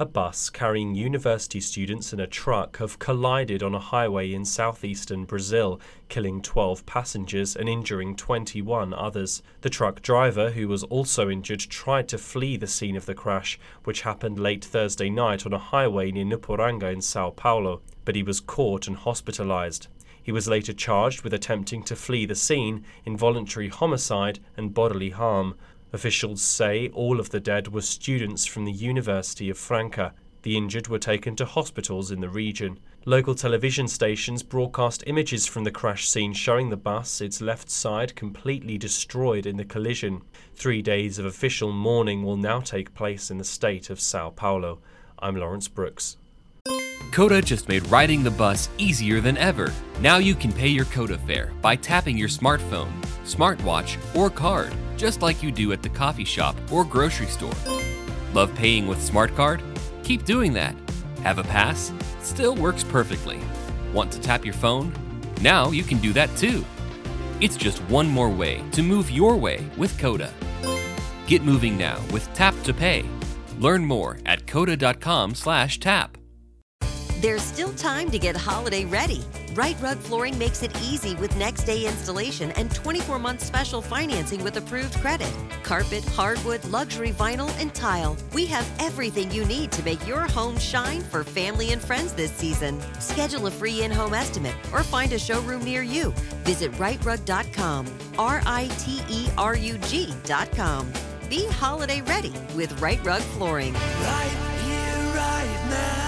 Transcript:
A bus carrying university students and a truck have collided on a highway in southeastern Brazil, killing 12 passengers and injuring 21 others. The truck driver, who was also injured, tried to flee the scene of the crash, which happened late Thursday night on a highway near Nuporanga in São Paulo, but he was caught and hospitalized. He was later charged with attempting to flee the scene, involuntary homicide, and bodily harm. Officials say all of the dead were students from the University of Franca. The injured were taken to hospitals in the region. Local television stations broadcast images from the crash scene showing the bus, its left side completely destroyed in the collision. 3 days of official mourning will now take place in the state of São Paulo. I'm Lawrence Brooks. Coda just made riding the bus easier than ever. Now you can pay your Coda fare by tapping your smartphone, smartwatch, or card, just like you do at the coffee shop or grocery store. Love paying with Smart Card? Keep doing that. Have a pass? It still works perfectly. Want to tap your phone? Now you can do that too. It's just one more way to move your way with Coda. Get moving now with Tap to Pay. Learn more at coda.com/tap. There's still time to get holiday ready. Right Rug Flooring makes it easy with next day installation and 24-month special financing with approved credit. Carpet, hardwood, luxury vinyl, and tile. We have everything you need to make your home shine for family and friends this season. Schedule a free in-home estimate or find a showroom near you. Visit rightrug.com, RITERUG.com. Be holiday ready with Right Rug Flooring. Right here, right now.